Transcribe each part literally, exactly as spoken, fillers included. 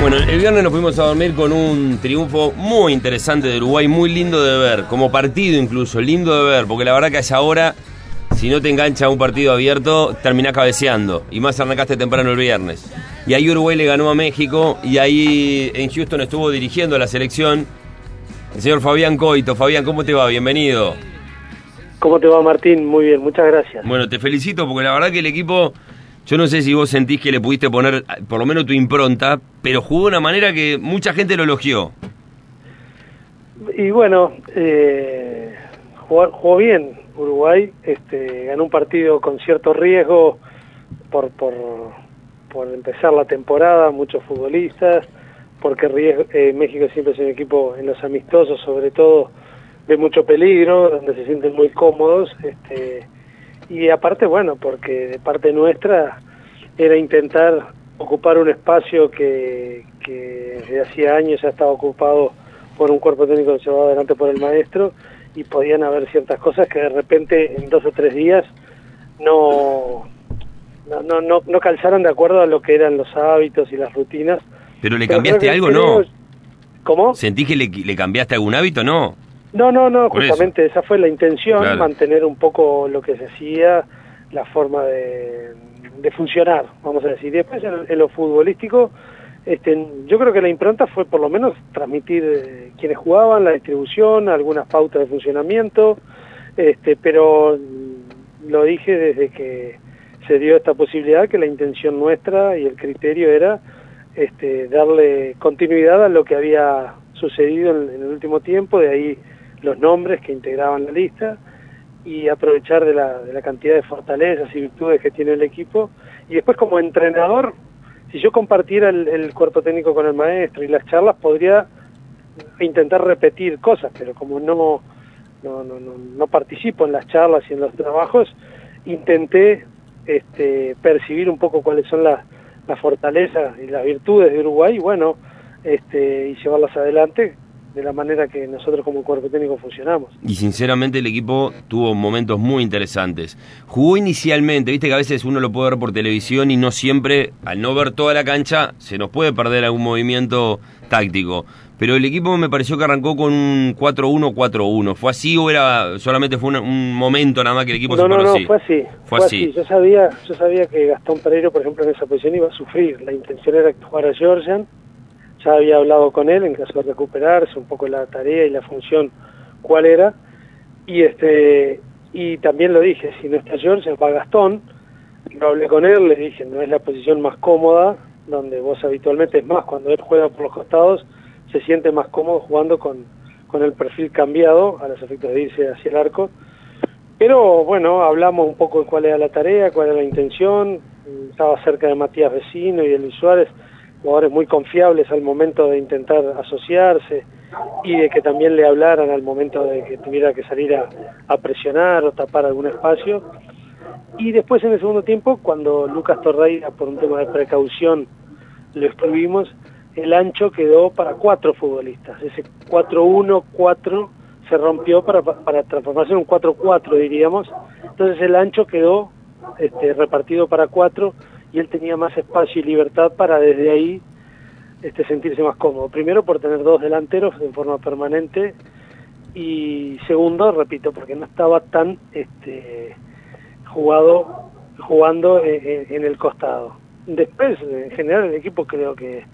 Bueno, el viernes nos fuimos a dormir con un triunfo muy interesante de Uruguay, muy lindo de ver, como partido incluso, lindo de ver, porque la verdad que a esa hora, si no te engancha un partido abierto, terminás cabeceando, y más arrancaste temprano el viernes. Y ahí Uruguay le ganó a México, y ahí en Houston estuvo dirigiendo la selección el señor Fabián Coito. Fabián, ¿cómo te va? Bienvenido. ¿Cómo te va, Martín? Muy bien, muchas gracias. Bueno, te felicito porque la verdad que el equipo, yo no sé si vos sentís que le pudiste poner por lo menos tu impronta, pero jugó de una manera que mucha gente lo elogió. Y bueno, eh, jugó, jugó bien Uruguay, este, ganó un partido con cierto riesgo por, por, por empezar la temporada, muchos futbolistas, porque riesgo, eh, México siempre es un equipo en los amistosos, sobre todo, de mucho peligro, donde se sienten muy cómodos, este, y aparte, bueno, porque de parte nuestra era intentar ocupar un espacio que, que desde hacía años ya estaba ocupado por un cuerpo técnico llevado adelante por el maestro, y podían haber ciertas cosas que de repente en dos o tres días no, no, no, no, no calzaron de acuerdo a lo que eran los hábitos y las rutinas. ¿Pero le cambiaste algo, no? ¿Cómo? ¿Sentís que le, le cambiaste algún hábito, no? No, no, no, Por justamente eso. Esa fue la intención, Claro. Mantener un poco lo que se hacía, la forma de, de funcionar, vamos a decir. Después en, en lo futbolístico, este, yo creo que la impronta fue por lo menos transmitir eh, quienes jugaban, la distribución, algunas pautas de funcionamiento, este, pero lo dije desde que se dio esta posibilidad, que la intención nuestra y el criterio era este, darle continuidad a lo que había sucedido en, en el último tiempo, de ahí los nombres que integraban la lista, y aprovechar de la, de la cantidad de fortalezas y virtudes que tiene el equipo. Y después, como entrenador, si yo compartiera el, el cuerpo técnico con el maestro y las charlas, podría intentar repetir cosas, pero como no, no, no, no, no participo en las charlas y en los trabajos, intenté este, percibir un poco cuáles son las, las fortalezas y las virtudes de Uruguay, y bueno, este, y llevarlas adelante de la manera que nosotros como cuerpo técnico funcionamos. Y sinceramente el equipo tuvo momentos muy interesantes. Jugó inicialmente, viste que a veces uno lo puede ver por televisión y no siempre, al no ver toda la cancha, se nos puede perder algún movimiento táctico. Pero el equipo me pareció que arrancó con un cuatro uno cuatro uno. ¿Fue así o era solamente fue un, un momento nada más que el equipo no, se paró no, no, así? fue así. Fue, fue así. así. Yo sabía, yo sabía que Gastón Pereiro, por ejemplo, en esa posición iba a sufrir. La intención era que jugara Georgian. Ya había hablado con él en caso de recuperarse, un poco la tarea y la función cuál era, y este y también lo dije, si no está George, va Gastón. Lo hablé con él, le dije, no es la posición más cómoda, donde vos habitualmente, es más, cuando él juega por los costados, se siente más cómodo jugando con, con el perfil cambiado, a los efectos de irse hacia el arco. Pero bueno, hablamos un poco de cuál era la tarea, cuál era la intención. Estaba cerca de Matías Vecino y de Luis Suárez, jugadores muy confiables al momento de intentar asociarse y de que también le hablaran al momento de que tuviera que salir a, a presionar o tapar algún espacio. Y después en el segundo tiempo, cuando Lucas Torreira, por un tema de precaución, lo excluimos, el ancho quedó para cuatro futbolistas. Ese cuatro uno cuatro se rompió para, para transformarse en un cuatro cuatro, diríamos. Entonces el ancho quedó este, repartido para cuatro, y él tenía más espacio y libertad para desde ahí este, sentirse más cómodo. Primero por tener dos delanteros en forma permanente, y segundo, repito, porque no estaba tan este, jugado, jugando en, en el costado. Después, en general, el equipo creo que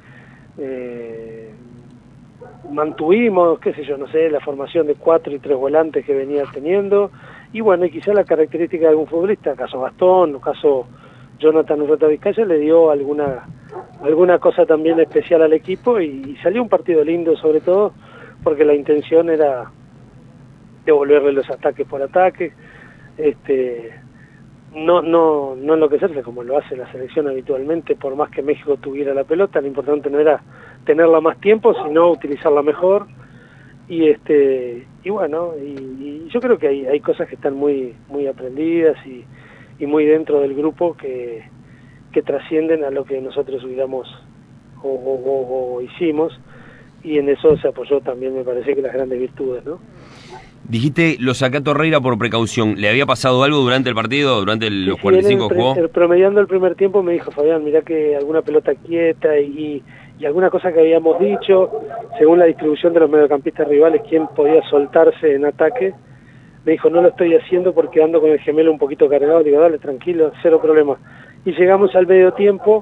eh, mantuvimos, qué sé yo, no sé, la formación de cuatro y tres volantes que venía teniendo, y bueno, y quizá la característica de algún futbolista, caso Gastón, o caso Jonathan Urreta Vizcaya, le dio alguna alguna cosa también especial al equipo, y, y salió un partido lindo, sobre todo porque la intención era devolverle los ataques por ataque, este, no no no enloquecerse como lo hace la selección habitualmente. Por más que México tuviera la pelota, lo importante no era tenerla más tiempo, sino utilizarla mejor. Y este y bueno, y, y yo creo que hay, hay cosas que están muy muy aprendidas y y muy dentro del grupo que, que trascienden a lo que nosotros hubiéramos o, o, o, o hicimos, y en eso se apoyó también, me parece, que las grandes virtudes, ¿no? Dijiste, lo saqué a Torreira por precaución. ¿Le había pasado algo durante el partido, durante el, sí, los sí, cuarenta y cinco que jugó? El, promediando el primer tiempo me dijo, Fabián, mirá que alguna pelota quieta y, y alguna cosa que habíamos dicho, según la distribución de los mediocampistas rivales, quién podía soltarse en ataque, me dijo, no lo estoy haciendo porque ando con el gemelo un poquito cargado. Digo, dale, tranquilo, cero problema. Y llegamos al medio tiempo,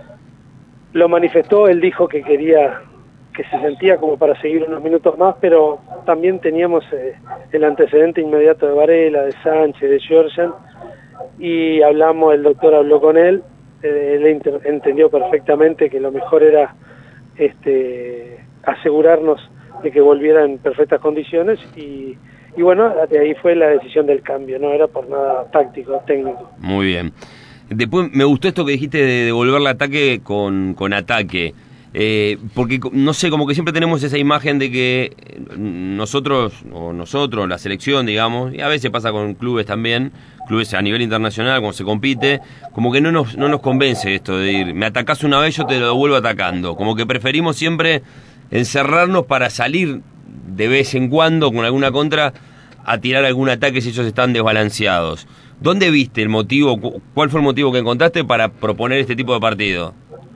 lo manifestó, él dijo que quería, que se sentía como para seguir unos minutos más, pero también teníamos eh, el antecedente inmediato de Varela, de Sánchez, de Georgian, y hablamos, el doctor habló con él, eh, él ent entendió perfectamente que lo mejor era este, asegurarnos de que volviera en perfectas condiciones, y, y bueno, de ahí fue la decisión del cambio, no era por nada táctico, técnico. Muy bien. Después me gustó esto que dijiste de devolver el ataque con, con ataque, eh, porque no sé, como que siempre tenemos esa imagen de que nosotros, o nosotros, la selección, digamos, y a veces pasa con clubes también, clubes a nivel internacional, cuando se compite, como que no nos, no nos convence esto de ir, me atacás una vez, yo te lo devuelvo atacando, como que preferimos siempre encerrarnos para salir de vez en cuando con alguna contra a tirar algún ataque si ellos están desbalanceados. ¿Dónde viste el motivo, cuál fue el motivo que encontraste para proponer este tipo de partido?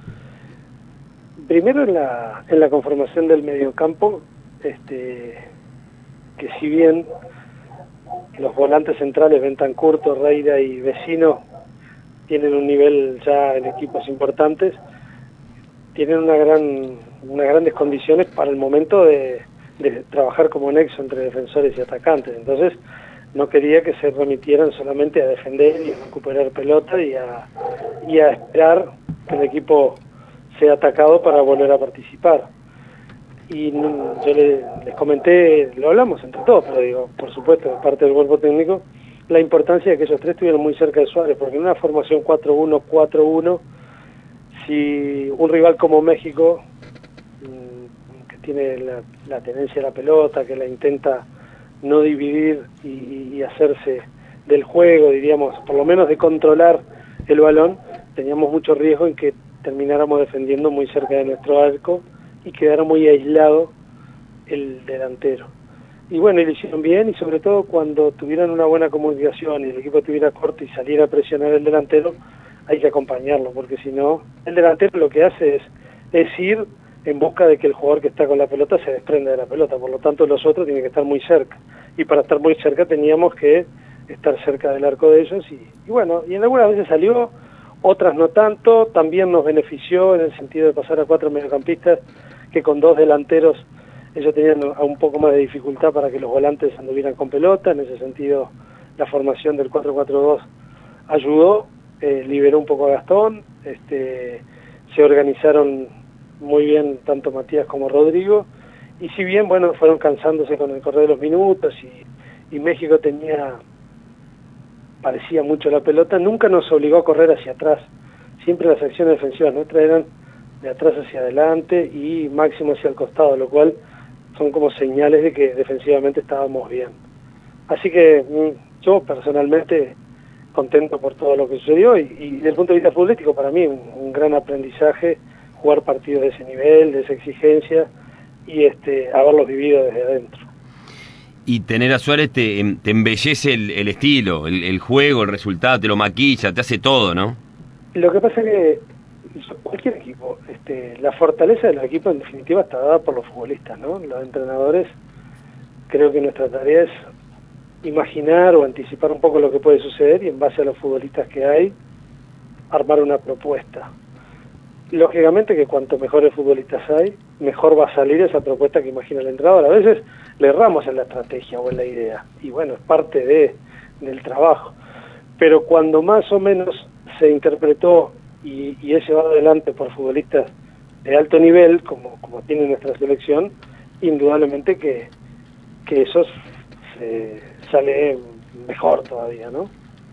Primero en la, en la conformación del mediocampo, este, que si bien los volantes centrales, Bentancur, Torreira y Vecino, tienen un nivel ya en equipos importantes, tienen una gran, unas grandes condiciones para el momento de, de trabajar como nexo entre defensores y atacantes. Entonces, no quería que se remitieran solamente a defender y a recuperar pelota y a, y a esperar que el equipo sea atacado para volver a participar. Y yo le, les comenté, lo hablamos entre todos, pero digo, por supuesto, de parte del cuerpo técnico, la importancia de que esos tres estuvieran muy cerca de Suárez, porque en una formación cuatro uno cuatro uno, si un rival como México, que tiene la, la tenencia de la pelota, que la intenta no dividir y, y hacerse del juego, diríamos, por lo menos de controlar el balón, teníamos mucho riesgo en que termináramos defendiendo muy cerca de nuestro arco y quedara muy aislado el delantero. Y bueno, y lo hicieron bien, y sobre todo cuando tuvieran una buena comunicación y el equipo estuviera corto y saliera a presionar el delantero, hay que acompañarlo, porque si no, el delantero lo que hace es, es ir en busca de que el jugador que está con la pelota se desprenda de la pelota, por lo tanto los otros tienen que estar muy cerca, y para estar muy cerca teníamos que estar cerca del arco de ellos, y, y bueno, y en algunas veces salió, otras no tanto, también nos benefició en el sentido de pasar a cuatro mediocampistas, que con dos delanteros ellos tenían un poco más de dificultad para que los volantes anduvieran con pelota, en ese sentido la formación del cuatro cuatro dos ayudó, eh, liberó un poco a Gastón, este, se organizaron muy bien tanto Matías como Rodrigo, y si bien, bueno, fueron cansándose con el correr de los minutos, y, y México tenía, parecía mucho la pelota, nunca nos obligó a correr hacia atrás, siempre las acciones defensivas nuestras eran de atrás hacia adelante y máximo hacia el costado, lo cual son como señales de que defensivamente estábamos bien. Así que yo personalmente contento por todo lo que sucedió, y, y desde el punto de vista futbolístico para mí un, un gran aprendizaje jugar partidos de ese nivel, de esa exigencia, y este haberlos vivido desde adentro. Y tener a Suárez te, te embellece el, el estilo, el, el juego, el resultado, te lo maquilla, te hace todo, ¿no? Lo que pasa es que cualquier equipo, este, la fortaleza del equipo en definitiva está dada por los futbolistas, ¿no? Los entrenadores, creo que nuestra tarea es imaginar o anticipar un poco lo que puede suceder y en base a los futbolistas que hay, armar una propuesta. Lógicamente que cuanto mejores futbolistas hay, mejor va a salir esa propuesta que imagina el entrenador. A veces le erramos en la estrategia o en la idea, y bueno, es parte de, del trabajo. Pero cuando más o menos se interpretó y, y es llevado adelante por futbolistas de alto nivel, como, como tiene nuestra selección, indudablemente que, que eso se sale mejor todavía, ¿no?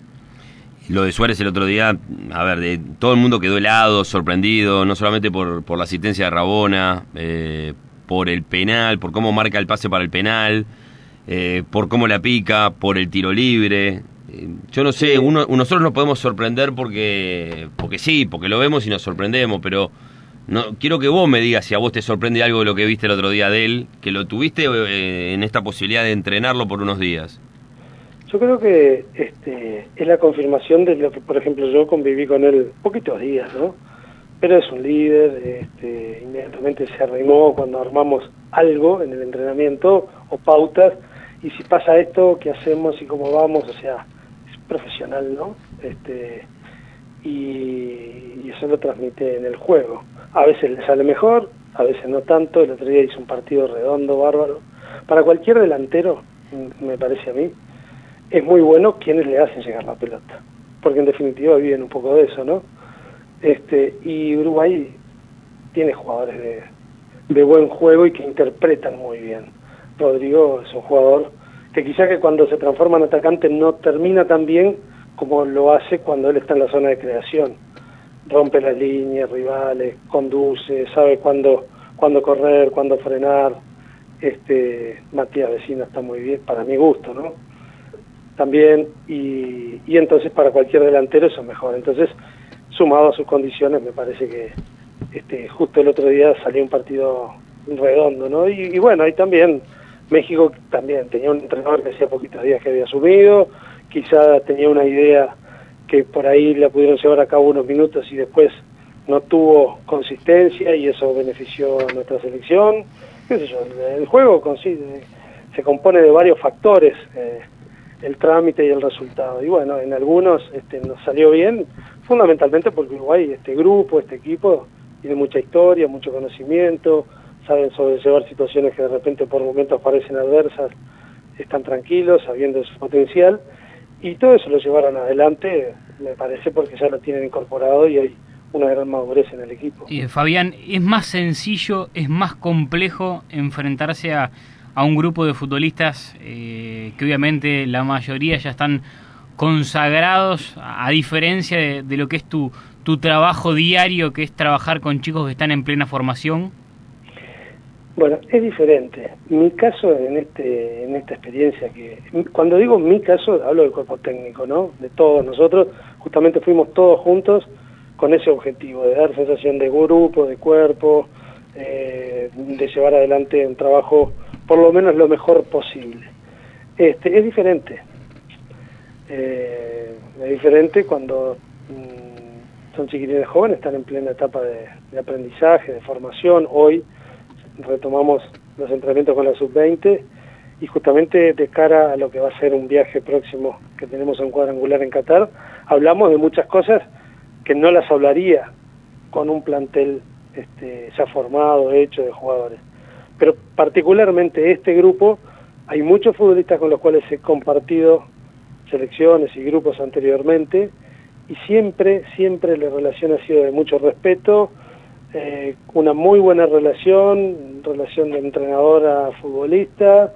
Lo de Suárez el otro día, a ver, de, todo el mundo quedó helado, sorprendido, no solamente por, por la asistencia de Rabona, eh, por el penal, por cómo marca el pase para el penal, eh, por cómo la pica, por el tiro libre. Eh, yo no sé, uno, nosotros nos podemos sorprender porque, porque sí, porque lo vemos y nos sorprendemos, pero no quiero que vos me digas si a vos te sorprende algo de lo que viste el otro día de él, que lo tuviste eh, en esta posibilidad de entrenarlo por unos días. Yo creo que este, es la confirmación de lo que, por ejemplo, yo conviví con él poquitos días, ¿no? pero es un líder, este, inmediatamente se arrimó cuando armamos algo en el entrenamiento o pautas, y si pasa esto, ¿qué hacemos y cómo vamos? O sea, es profesional, ¿no? Este, y, y eso lo transmite en el juego. A veces le sale mejor, a veces no tanto. El otro día hizo un partido redondo, bárbaro. Para cualquier delantero, me parece a mí, es muy bueno quienes le hacen llegar la pelota, porque en definitiva viven un poco de eso, ¿no? Este, y Uruguay tiene jugadores de, de buen juego y que interpretan muy bien. Rodrigo es un jugador que quizá que cuando se transforma en atacante no termina tan bien como lo hace cuando él está en la zona de creación. Rompe las líneas rivales, conduce, sabe cuándo, cuándo correr, cuándo frenar. Este, Matías Vecino está muy bien, para mi gusto, ¿no? También, y, y entonces para cualquier delantero eso es mejor. Entonces, sumado a sus condiciones, me parece que este, justo el otro día salió un partido redondo, ¿no? Y, y bueno, ahí también, México también tenía un entrenador que hacía poquitos días que había asumido, quizá tenía una idea que por ahí la pudieron llevar a cabo unos minutos y después no tuvo consistencia, y eso benefició a nuestra selección. ¿Qué sé yo? El juego consiste, se compone de varios factores, eh, el trámite y el resultado. Y bueno, en algunos este, nos salió bien, fundamentalmente porque Uruguay, este grupo, este equipo, tiene mucha historia, mucho conocimiento, saben sobrellevar situaciones que de repente por momentos parecen adversas, están tranquilos, sabiendo su potencial, y todo eso lo llevaron adelante, me parece, porque ya lo tienen incorporado y hay una gran madurez en el equipo. Y Fabián, ¿es más sencillo, es más complejo enfrentarse a, a un grupo de futbolistas eh, que obviamente la mayoría ya están consagrados, a, a diferencia de, de lo que es tu, tu trabajo diario, que es trabajar con chicos que están en plena formación? Bueno, es diferente. Mi caso en este en esta experiencia, que cuando digo mi caso, hablo del cuerpo técnico, ¿no? De todos nosotros, justamente fuimos todos juntos con ese objetivo, de dar sensación de grupo, de cuerpo, eh, de llevar adelante un trabajo por lo menos lo mejor posible. Este, es diferente. Eh, es diferente cuando mmm, son chiquilines jóvenes, están en plena etapa de, de aprendizaje, de formación. Hoy retomamos los entrenamientos con la sub veinte y justamente de cara a lo que va a ser un viaje próximo que tenemos en cuadrangular en Qatar, hablamos de muchas cosas que no las hablaría con un plantel este, ya formado, hecho de jugadores. Pero particularmente este grupo, hay muchos futbolistas con los cuales he compartido selecciones y grupos anteriormente, y siempre, siempre la relación ha sido de mucho respeto, eh, una muy buena relación, relación de entrenador a futbolista,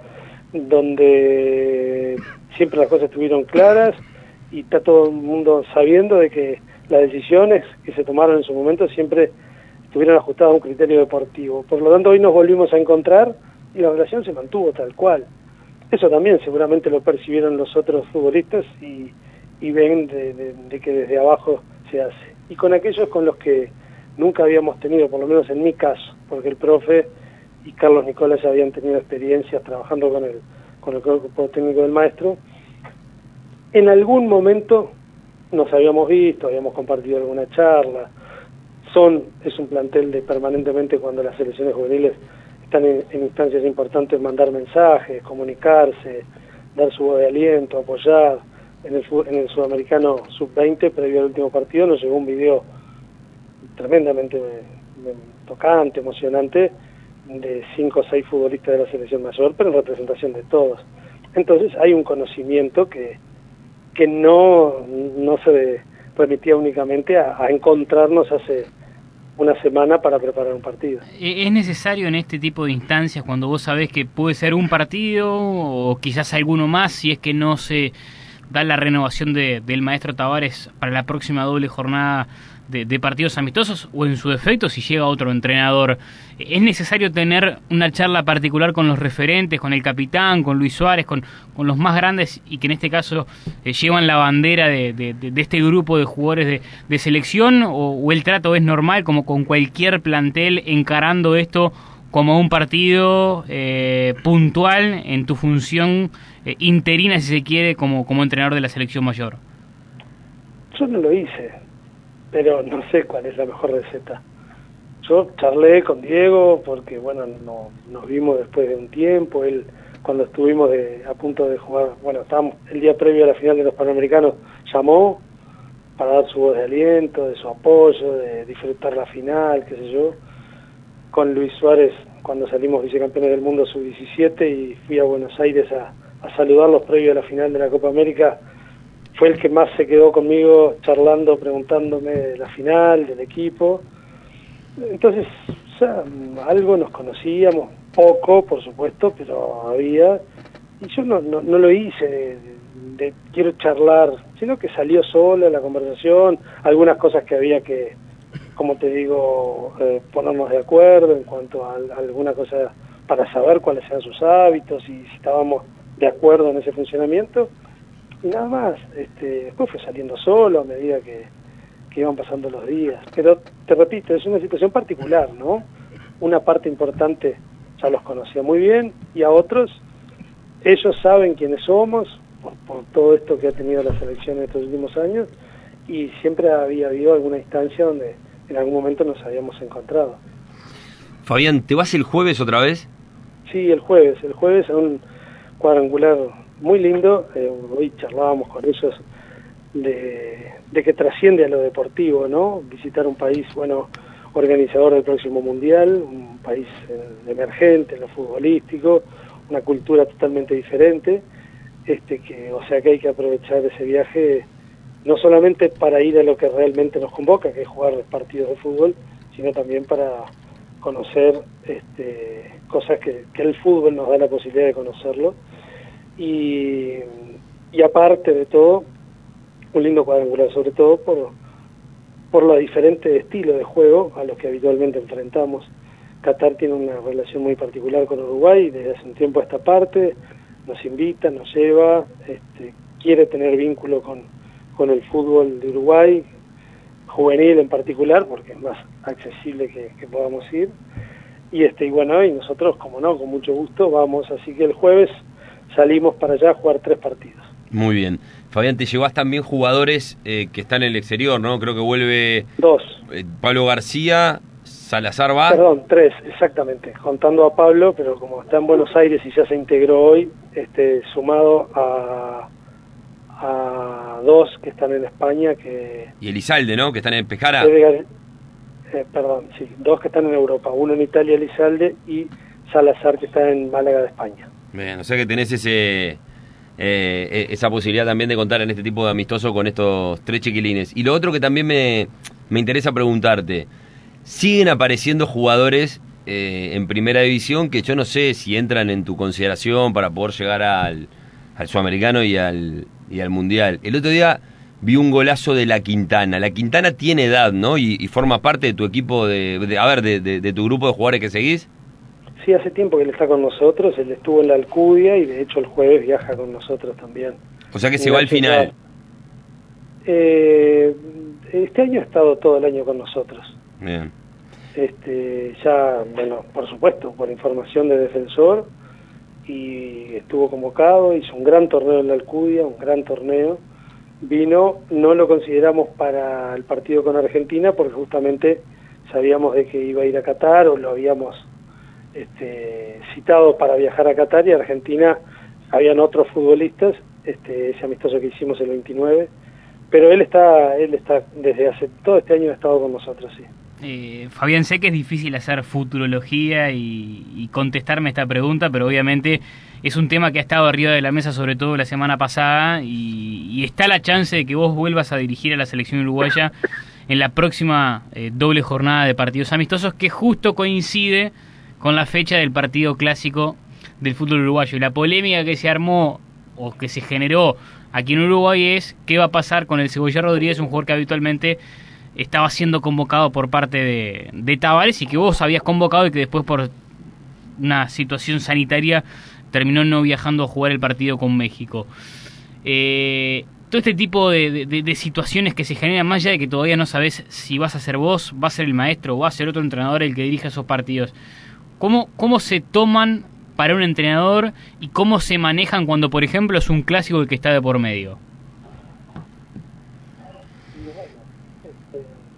donde siempre las cosas estuvieron claras y está todo el mundo sabiendo de que las decisiones que se tomaron en su momento siempre estuvieron ajustadas a un criterio deportivo. Por lo tanto, hoy nos volvimos a encontrar y la relación se mantuvo tal cual. Eso también seguramente lo percibieron los otros futbolistas y, y ven de, de, de que desde abajo se hace. Y con aquellos con los que nunca habíamos tenido, por lo menos en mi caso, porque el profe y Carlos Nicolás ya habían tenido experiencias trabajando con el, con el cuerpo técnico del maestro, en algún momento nos habíamos visto, habíamos compartido alguna charla. Son, es un plantel de permanentemente, cuando las selecciones juveniles están en, en instancias importantes, mandar mensajes, comunicarse, dar su voz de aliento, apoyar. En el, en el sudamericano sub veinte, previo al último partido, nos llegó un video tremendamente tocante, emocionante, de cinco o seis futbolistas de la selección mayor, pero en representación de todos. Entonces hay un conocimiento que que no, no se remitía únicamente a, a encontrarnos hace una semana para preparar un partido. ¿Es necesario en este tipo de instancias, cuando vos sabés que puede ser un partido o quizás alguno más, si es que no se da la renovación de, del maestro Tavares para la próxima doble jornada de, de partidos amistosos, o en su defecto si llega otro entrenador, es necesario tener una charla particular con los referentes, con el capitán, con Luis Suárez, con, con los más grandes, y que en este caso eh, llevan la bandera de, de, de este grupo de jugadores de, de selección, o, o el trato es normal como con cualquier plantel, encarando esto como un partido eh, puntual en tu función eh, interina, si se quiere, como, como entrenador de la selección mayor? Yo no lo hice, pero no sé cuál es la mejor receta. Yo charlé con Diego porque, bueno, no, nos vimos después de un tiempo. Él, cuando estuvimos de, a punto de jugar, bueno, estábamos el día previo a la final de los Panamericanos, llamó para dar su voz de aliento, de su apoyo, de disfrutar la final, qué sé yo. Con Luis Suárez, cuando salimos vicecampeones del mundo sub diecisiete y fui a Buenos Aires a, a saludarlos previo a la final de la Copa América, fue el que más se quedó conmigo charlando, preguntándome de la final, del equipo. Entonces, o sea, algo nos conocíamos, poco, por supuesto, pero había, y yo no, no, no lo hice de, de quiero charlar, sino que salió sola la conversación, algunas cosas que había que, como te digo, eh, ponernos de acuerdo en cuanto a, a alguna cosa para saber cuáles eran sus hábitos y si estábamos de acuerdo en ese funcionamiento, y nada más. Este, después fue saliendo solo a medida que que iban pasando los días, pero te repito, es una situación particular, ¿no? Una parte importante ya los conocía muy bien, y a otros, ellos saben quiénes somos, por, por todo esto que ha tenido la selección en estos últimos años, y siempre había habido alguna instancia donde en algún momento nos habíamos encontrado. Fabián, ¿te vas el jueves otra vez? Sí, el jueves, el jueves a un cuadrangular muy lindo, eh, hoy charlábamos con ellos, De, de que trasciende a lo deportivo, ¿no? Visitar un país, bueno, organizador del próximo mundial, un país eh, emergente en lo futbolístico, una cultura totalmente diferente, este que, o sea que hay que aprovechar ese viaje no solamente para ir a lo que realmente nos convoca, que es jugar partidos de fútbol, sino también para conocer este, cosas que, que el fútbol nos da la posibilidad de conocerlo, y, y aparte de todo, un lindo cuadrangular, sobre todo por, por los diferentes estilos de juego a los que habitualmente enfrentamos. Qatar tiene una relación muy particular con Uruguay desde hace un tiempo a esta parte, nos invita, nos lleva, este, quiere tener vínculo con, con el fútbol de Uruguay, juvenil en particular, porque es más accesible que, que podamos ir, y este y bueno, y nosotros, como no, con mucho gusto vamos, así que el jueves salimos para allá a jugar tres partidos. Muy bien. Fabián, te llevas también jugadores eh, que están en el exterior, ¿no? Creo que vuelve... Dos. Eh, Pablo García, Salazar va... Perdón, tres, exactamente, contando a Pablo, pero como está en Buenos Aires y ya se integró hoy, este, sumado a, a dos que están en España, que... Y Elizalde, ¿no? Que están en Pescara. Eh, perdón, sí, dos que están en Europa, uno en Italia, Elizalde, y Salazar, que está en Málaga de España. Bien, o sea que tenés ese... Eh, esa posibilidad también de contar en este tipo de amistoso con estos tres chiquilines. Y lo otro que también me, me interesa preguntarte, siguen apareciendo jugadores eh, en primera división que yo no sé si entran en tu consideración para poder llegar al, al sudamericano y al, y al mundial. El otro día vi un golazo de La Quintana. La Quintana tiene edad, ¿no? Y, y forma parte de tu equipo, de, de a ver, de, de, de tu grupo de jugadores que seguís. Sí, hace tiempo que él está con nosotros, él estuvo en la Alcudia y de hecho el jueves viaja con nosotros también. O sea que se va al final. Eh, este año ha estado todo el año con nosotros. Bien. Este, ya, bueno, por supuesto, por información de Defensor, y estuvo convocado, hizo un gran torneo en la Alcudia, un gran torneo. Vino, no lo consideramos para el partido con Argentina porque justamente sabíamos de que iba a ir a Qatar o lo habíamos... Este, citado para viajar a Qatar, y Argentina habían otros futbolistas, este, ese amistoso que hicimos el veintinueve, pero él está, él está desde hace todo este año ha estado con nosotros, sí. Eh, Fabián, sé que es difícil hacer futurología y, y contestarme esta pregunta, pero obviamente es un tema que ha estado arriba de la mesa, sobre todo la semana pasada, y, y está la chance de que vos vuelvas a dirigir a la selección uruguaya en la próxima eh, doble jornada de partidos amistosos, que justo coincide con la fecha del partido clásico del fútbol uruguayo. Y la polémica que se armó o que se generó aquí en Uruguay es qué va a pasar con el Cebolla Rodríguez, un jugador que habitualmente estaba siendo convocado por parte de, de Tavares y que vos habías convocado y que después por una situación sanitaria terminó no viajando a jugar el partido con México. Eh, todo este tipo de, de, de situaciones que se generan, más allá de que todavía no sabés si vas a ser vos, va a ser el maestro o va a ser otro entrenador el que dirija esos partidos. ¿Cómo, ¿Cómo se toman para un entrenador y cómo se manejan cuando, por ejemplo, es un clásico el que está de por medio?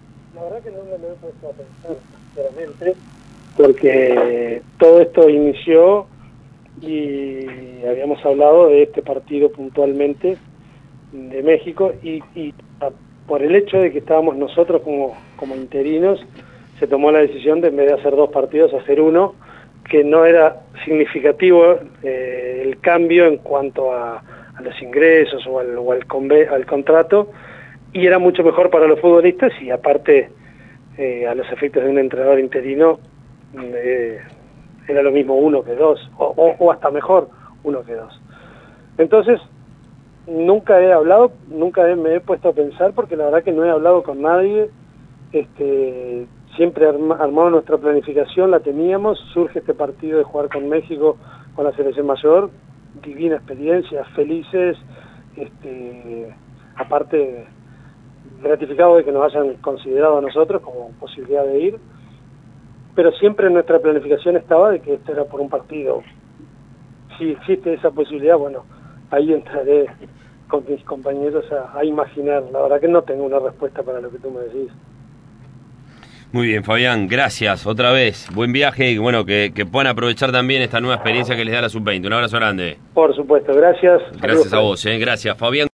verdad que no me lo he puesto a pensar, sinceramente, porque todo esto inició y habíamos hablado de este partido puntualmente de México y, y por el hecho de que estábamos nosotros como, como interinos, se tomó la decisión de en vez de hacer dos partidos, hacer uno, que no era significativo eh, el cambio en cuanto a, a los ingresos o, al, o al, conve, al contrato, y era mucho mejor para los futbolistas y aparte eh, a los efectos de un entrenador interino eh, era lo mismo uno que dos, o, o, o hasta mejor uno que dos. Entonces, nunca he hablado, nunca he, me he puesto a pensar, porque la verdad que no he hablado con nadie, este, siempre arma, armado nuestra planificación, la teníamos, surge este partido de jugar con México, con la selección mayor, divina experiencia, felices, este, aparte gratificado de que nos hayan considerado a nosotros como posibilidad de ir, pero siempre en nuestra planificación estaba de que esto era por un partido. Si existe esa posibilidad, bueno, ahí entraré con mis compañeros a, a imaginar. La verdad que no tengo una respuesta para lo que tú me decís. Muy bien, Fabián, gracias otra vez. Buen viaje y bueno, que, que puedan aprovechar también esta nueva experiencia que les da la sub veinte. Un abrazo grande. Por supuesto, gracias. Gracias a vos, eh. Gracias, Fabián.